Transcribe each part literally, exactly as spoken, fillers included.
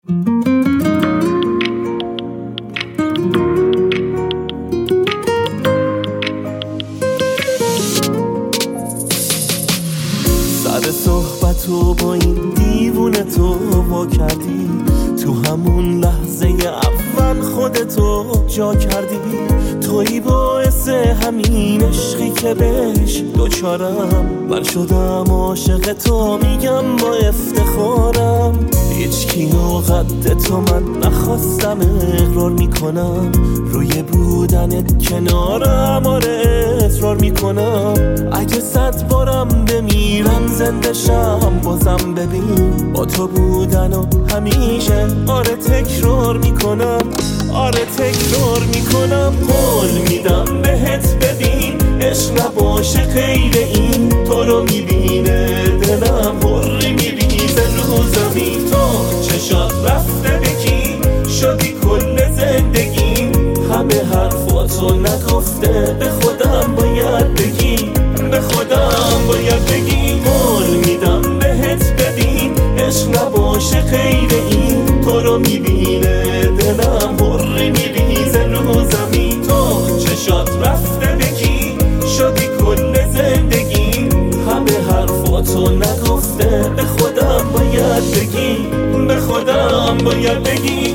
سر صحبتو با این دیوونه تو وا کردی، تو همون لحظه اول خودتو جا کردی. تویی باعث همین عشقی که بهش دوچارم، من شدم عاشق تو، میگم با افتخارم. هیچ کیو قد تو من نخواستم، اقرار میکنم روی بودنت کنارم، آره اصرار میکنم. اگه صد بارم بمیرم زنده شم بازم ببین با تو بودن و همیشه آره تکرار میکنم، آره تکرار میکنم. قول میدم بهت ببین عشق نباشه غیر این، تو رو میبینه دلم حری میریزه رو زمین. تو چشات رفته بکی شدی کل زندگی، همه حرفاتو نگفته به خودم باید بگی، به خودم باید بگی. قول میدم بهت ببین عشق نباشه غیر این، تو رو میبینه دلم حری میریزه رو زمین. تو چشات رفته بکی شدی کل زندگی، همه حرفاتو نگفته به خودم باید بگی، به خودم باید بگی.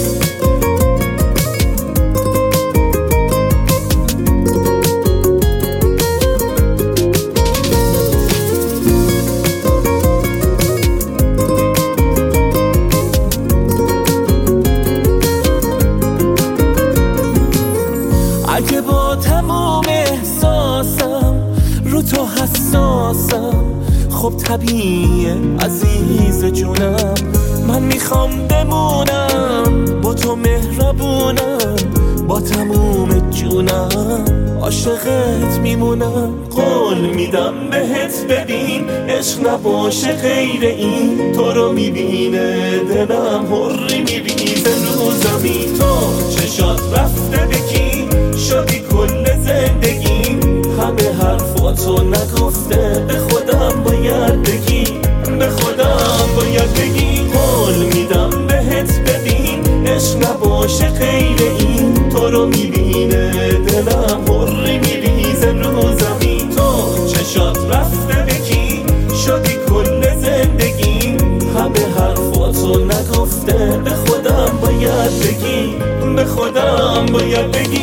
اگه با تمام احساسم رو تو حساسم، خب طبیعیه عزیز جونم، من میخوام بمونم با تو مهربونم، با تموم جونم عاشقت میمونم. قول میدم بهت ببین عشق نباشه غیر این، تو رو میبینه دلم حری میریزه رو زمین. تو چشات رفته بکی شدی کل زندگی، همه حرفاتو نگفته به خودم باید بگی، به خودم باید بگی. قول میدم بهت ببین عشق نباشه غیر این، تو رو میبینه دلم حری میریزه رو زمین. تو چشات رفته بکی شدی کل زندگی، همه حرفاتو نگفته به خودم باید بگی، به خودم باید بگی.